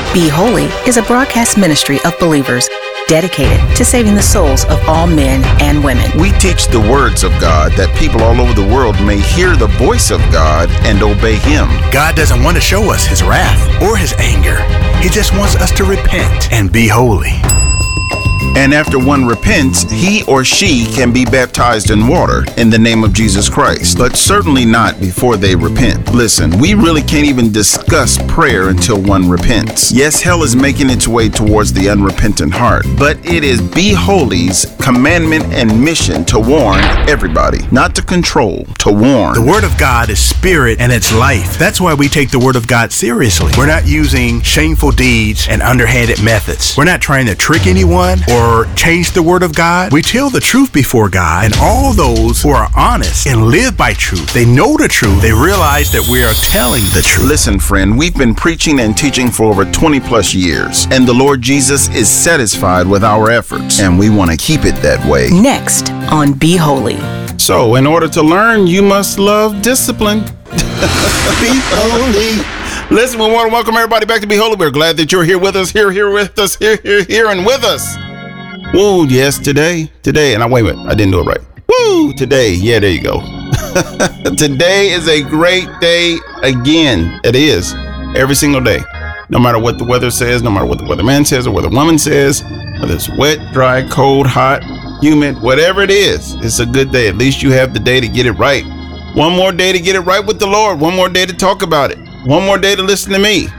Be Holy is a broadcast ministry of believers dedicated to saving the souls of all men and women. We teach the words of God that people all over the world may hear the voice of God and obey Him. God doesn't want to show us His wrath or His anger. He just wants us to repent and be holy. And after one repents, he or she can be baptized in water in the name of Jesus Christ, but certainly not before they repent. Listen, we really can't even discuss prayer until one repents. Yes, hell is making its way towards the unrepentant heart, but it is Be Holy's commandment and mission to warn everybody, not to control, to warn. The Word of God is spirit and it's life. That's why we take the Word of God seriously. We're not using shameful deeds and underhanded methods. We're not trying to trick anyone or change the Word of God. We tell the truth before God, and all those who are honest and live by truth, they know the truth. They realize that we are telling the truth. Listen, friend, we've been preaching and teaching for over 20 plus years, and the Lord Jesus is satisfied with our efforts, and we want to keep it that way. Next on Be Holy. So, in order to learn, you must love discipline. Be holy. Listen, we want to welcome everybody back to Be Holy. We're glad that you're here with us, here with us, here and with us. Woo, yes, today, and wait a minute, I didn't do it right. Woo, today, yeah, there you go. Today is a great day again. It is, every single day. No matter what the weather says, no matter what the weatherman says or what the woman says, whether it's wet, dry, cold, hot, humid, whatever it is, it's a good day. At least you have the day to get it right. One more day to get it right with the Lord. One more day to talk about it. One more day to listen to me.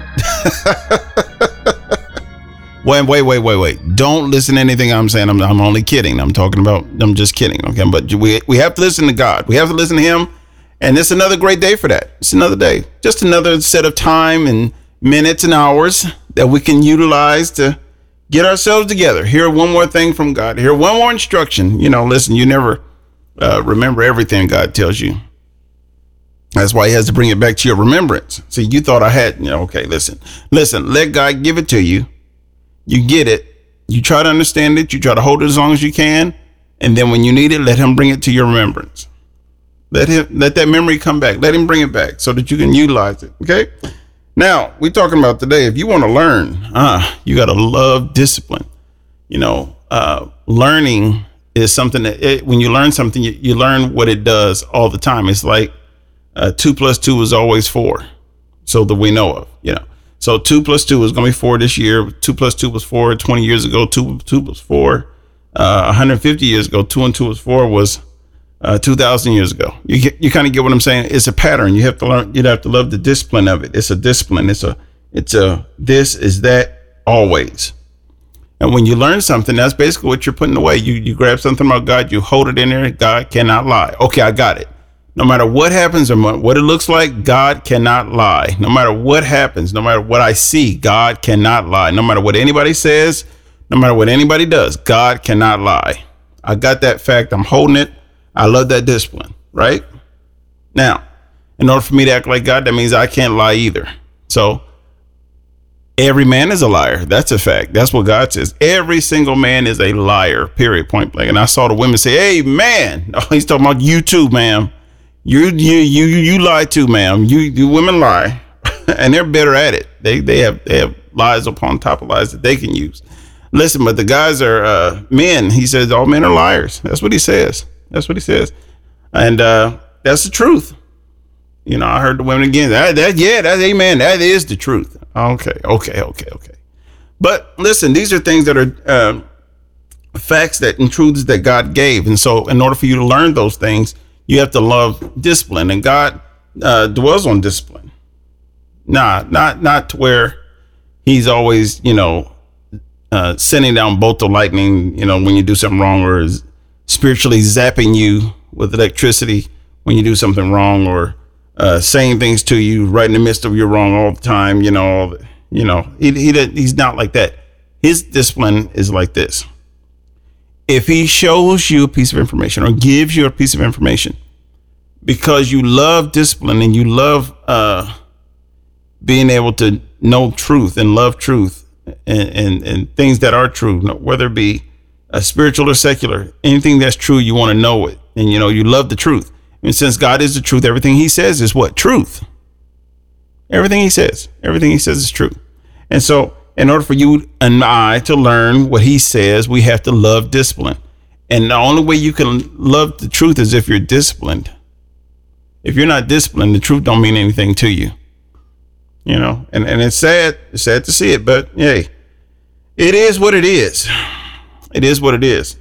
Wait. Don't listen to anything I'm saying. I'm only kidding. I'm just kidding. Okay. But we have to listen to God. We have to listen to Him. And it's another great day for that. It's another day. Just another set of time and minutes and hours that we can utilize to get ourselves together. Hear one more thing from God. Hear one more instruction. Listen, you never remember everything God tells you. That's why He has to bring it back to your remembrance. See, you thought I had, okay, listen, let God give it to you. You get it. You try to understand it. You try to hold it as long as you can. And then when you need it, let Him bring it to your remembrance. Let that memory come back. Let Him bring it back so that you can utilize it. Okay. Now we're talking about today. If you want to learn, you got to love discipline. Learning is something that when you learn something, you learn what it does all the time. It's like 2 + 2 is always 4. So that we know of, So 2 + 2 is going to be 4 this year. 2 + 2 was 4 20 years ago. 2 was 4. 150 years ago. 2 and 2 was 4 was 2,000 years ago. You kind of get what I'm saying. It's a pattern. You have to learn. You'd have to love the discipline of it. It's a discipline. It's a this is that always. And when you learn something, that's basically what you're putting away. You grab something about God. You hold it in there. God cannot lie. Okay, I got it. No matter what happens or what it looks like, God cannot lie. No matter what happens, no matter what I see, God cannot lie. No matter what anybody says, no matter what anybody does, God cannot lie. I got that fact. I'm holding it. I love that discipline, right? Now, in order for me to act like God, that means I can't lie either. So every man is a liar. That's a fact. That's what God says. Every single man is a liar, period, point blank. And I saw the women say, hey, man. Oh, he's talking about you too, ma'am. You lie too, ma'am. You women lie, and they're better at it. They have lies upon top of lies that they can use. Listen, but the guys are men. He says all men are liars. That's what he says. And that's the truth. I heard the women again. That's amen. That is the truth. Okay. But listen, these are things that are facts and truths that God gave, and so in order for you to learn those things, you have to love discipline, and God dwells on discipline. Not to where He's always, sending down bolt of lightning, when you do something wrong, or is spiritually zapping you with electricity when you do something wrong, or saying things to you right in the midst of your wrong all the time. He's not like that. His discipline is like this. If He shows you a piece of information or gives you a piece of information because you love discipline and you love being able to know truth and love truth and things that are true, whether it be spiritual or secular, anything that's true, you want to know it. And, you love the truth. And since God is the truth, everything He says is what? Truth. Everything He says is true. And so in order for you and I to learn what he says, we have to love discipline. And the only way you can love the truth is if you're disciplined. If you're not disciplined, the truth don't mean anything to you. You know, and it's sad to see it, but hey, it is what it is. It is what it is.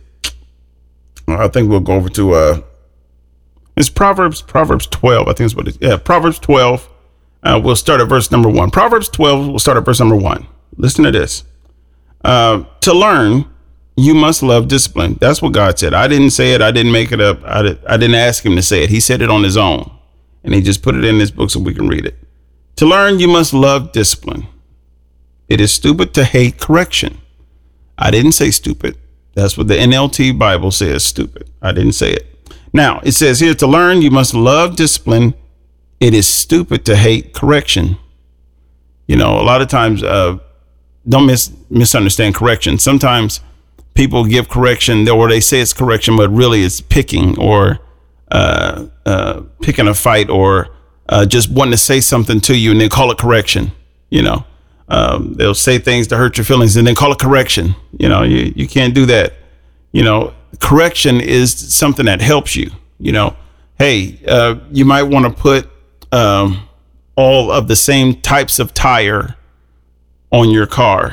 I think we'll go over to it's Proverbs 12. I think it's what it is. Yeah, Proverbs 12. We'll start at verse number 1. Proverbs 12, we'll start at verse number 1. Listen to this. To learn, you must love discipline. That's what God said. I didn't say it. I didn't make it up. I didn't ask him to say it. He said it on his own. And he just put it in this book so we can read it. To learn, you must love discipline. It is stupid to hate correction. I didn't say stupid. That's what the NLT Bible says, stupid. I didn't say it. Now, it says here, to learn, you must love discipline. It is stupid to hate correction. You know, a lot of times, don't misunderstand correction. Sometimes people give correction, or they say it's correction, but really it's picking or picking a fight, or just wanting to say something to you and then call it correction. You know, they'll say things to hurt your feelings and then call it correction. You know, you can't do that. You know, correction is something that helps you. You know, hey, you might want to put all of the same types of tire on your car,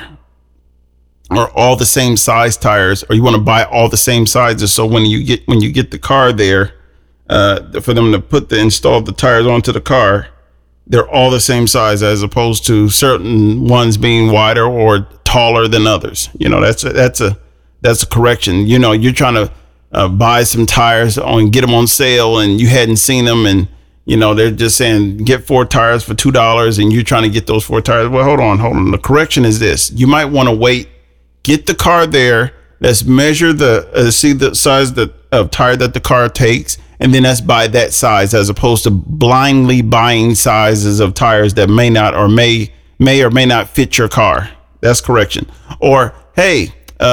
or all the same size tires, or you want to buy all the same sizes. So when you get the car there, for them to install the tires onto the car, they're all the same size, as opposed to certain ones being wider or taller than others. You know, that's a correction. You know, you're trying to buy some tires and get them on sale, and you hadn't seen them, and you know, they're just saying get 4 tires for $2, and you're trying to get those 4 tires. Well, hold on. The correction is this: you might want to wait, get the car there. Let's measure see the size of tire that the car takes, and then let's buy that size, as opposed to blindly buying sizes of tires that may not or may not fit your car. That's correction. Or, hey,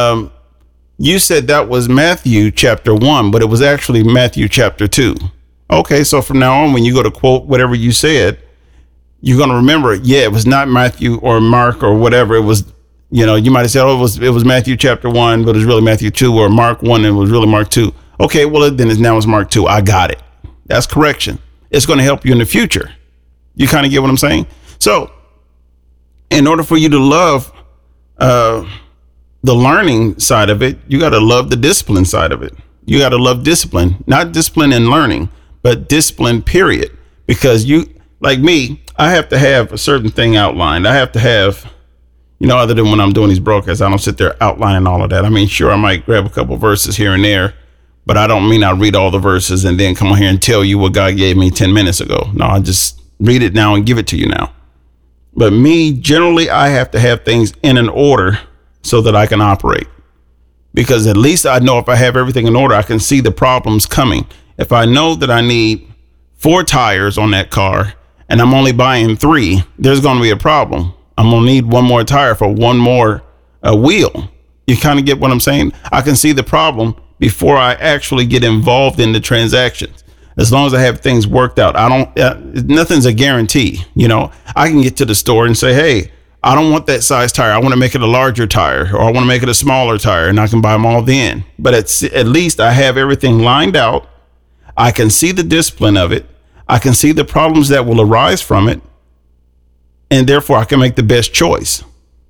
you said that was Matthew chapter 1, but it was actually Matthew chapter 2. Okay, so from now on, when you go to quote whatever you said, you're going to remember it. Yeah, it was not Matthew or Mark or whatever. It was, you know, you might have said, oh, it was Matthew chapter 1, but it was really Matthew 2, or Mark 1, and it was really Mark 2. Okay, well, then now it's Mark 2. I got it. That's correction. It's going to help you in the future. You kind of get what I'm saying? So in order for you to love the learning side of it, you got to love the discipline side of it. You got to love discipline, not discipline in learning, but discipline, period. Because you, like me, I have to have a certain thing outlined. I have to have, you know, other than when I'm doing these broadcasts, I don't sit there outlining all of that. I mean, sure, I might grab a couple verses here and there, but I don't mean I read all the verses and then come on here and tell you what God gave me 10 minutes ago. No, I just read it now and give it to you now. But me, generally, I have to have things in an order so that I can operate. Because at least I know if I have everything in order, I can see the problems coming. If I know that I need 4 tires on that car and I'm only buying 3, there's going to be a problem. I'm going to need 1 more tire for 1 more wheel. You kind of get what I'm saying? I can see the problem before I actually get involved in the transactions. As long as I have things worked out, nothing's a guarantee. You know, I can get to the store and say, hey, I don't want that size tire. I want to make it a larger tire, or I want to make it a smaller tire, and I can buy them all then. But at least I have everything lined out. I can see the discipline of it. I can see the problems that will arise from it. And therefore I can make the best choice.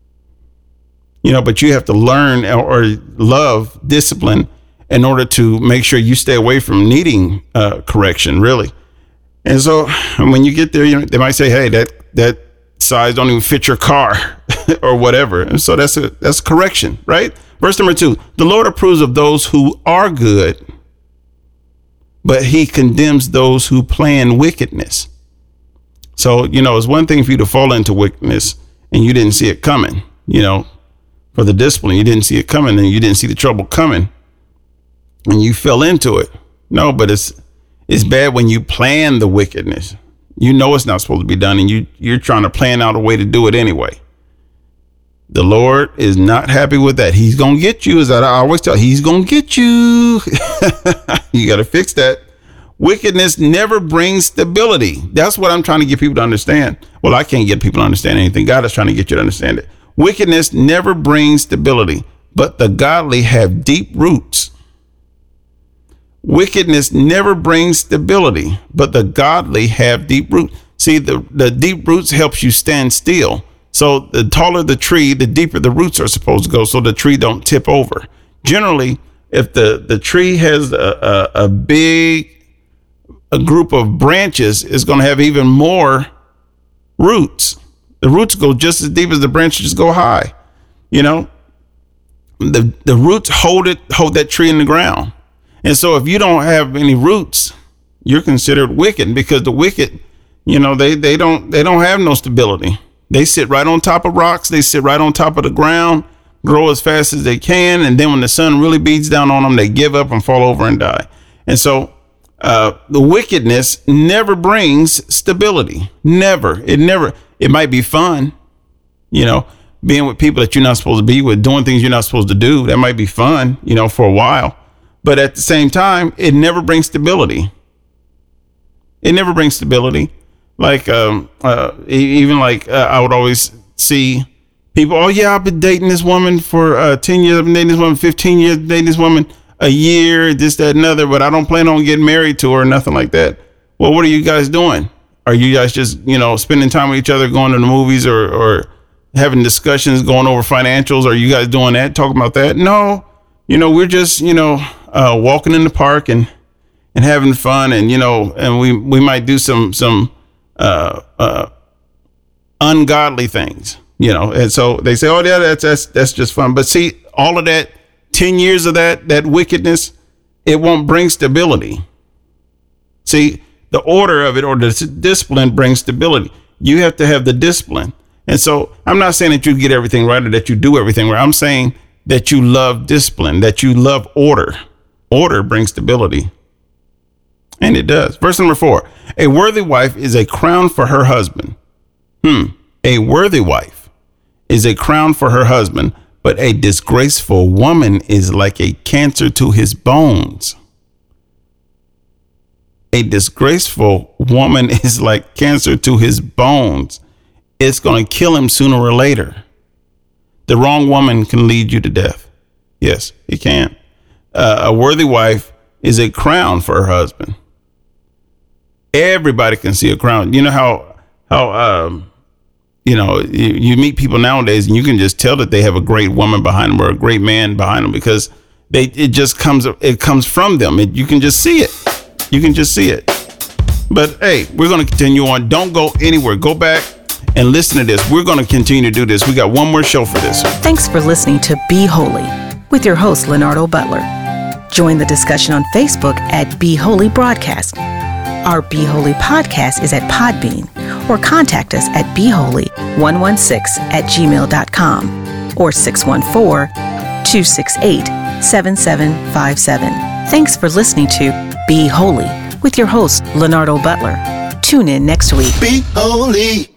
You know, but you have to learn or love discipline in order to make sure you stay away from needing correction, really. And so when you get there, you know, they might say, hey, that size don't even fit your car or whatever. And so that's correction, right? Verse number 2, the Lord approves of those who are good, but he condemns those who plan wickedness. So, you know, it's one thing for you to fall into wickedness and you didn't see it coming, you know, for the discipline, you didn't see it coming and you didn't see the trouble coming and you fell into it. No, but it's bad when you plan the wickedness. You know it's not supposed to be done, and you're trying to plan out a way to do it anyway. The Lord is not happy with that. He's going to get you, as I always tell, he's going to get you. You got to fix that. Wickedness never brings stability. That's what I'm trying to get people to understand. Well, I can't get people to understand anything. God is trying to get you to understand it. Wickedness never brings stability, but the godly have deep roots. Wickedness never brings stability, but the godly have deep roots. See, the deep roots helps you stand still. So the taller the tree, the deeper the roots are supposed to go, so the tree don't tip over. Generally, if the tree has a group of branches, it's going to have even more roots. The roots go just as deep as the branches go high. The roots hold that tree in the ground. And so if you don't have any roots, you're considered wicked, because the wicked, they don't have no stability. They sit right on top of rocks. They sit right on top of the ground, grow as fast as they can. And then when the sun really beats down on them, they give up and fall over and die. And so the wickedness never brings stability. Never. It might be fun, being with people that you're not supposed to be with, doing things you're not supposed to do. That might be fun, for a while. But at the same time, it never brings stability. It never brings stability. Like, I would always see people, oh yeah, I've been dating this woman for 10 years. I've been dating this woman 15 years, dating this woman a year, this, that, and other, but I don't plan on getting married to her or nothing like that. Well, what are you guys doing? Are you guys just, spending time with each other, going to the movies or having discussions, going over financials? Are you guys doing that, talking about that? No, we're just, walking in the park and having fun, and and we might do some ungodly things, and so they say, oh yeah, that's just fun. But see, all of that, 10 years of that wickedness, it won't bring stability. See, the order of it, or the discipline, brings stability. You have to have the discipline. And so I'm not saying that you get everything right or that you do everything right. I'm saying that you love discipline, that you love order. Order brings stability. And it does. Verse number 4, a worthy wife is a crown for her husband. A worthy wife is a crown for her husband, but a disgraceful woman is like a cancer to his bones. A disgraceful woman is like cancer to his bones. It's going to kill him sooner or later. The wrong woman can lead you to death. Yes, it can. A worthy wife is a crown for her husband. Everybody can see a crown. You know how you meet people nowadays and you can just tell that they have a great woman behind them or a great man behind them, because it comes from them. You can just see it. You can just see it. But hey, we're going to continue on. Don't go anywhere. Go back and listen to this. We're going to continue to do this. We got one more show for this. Thanks for listening to Be Holy with your host, Leonardo Butler. Join the discussion on Facebook at Be Holy Broadcast. Our Be Holy podcast is at Podbean, or contact us at beholy116@gmail.com or 614-268-7757. Thanks for listening to Be Holy with your host, Leonardo Butler. Tune in next week. Be holy.